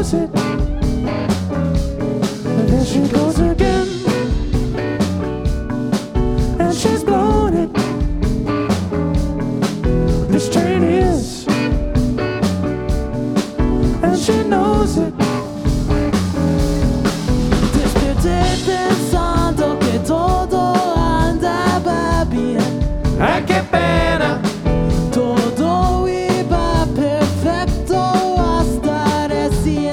knows it. And there she goes again. And she's blown it. This train is. And she knows it. Pensando que todo andaba bien. I get back.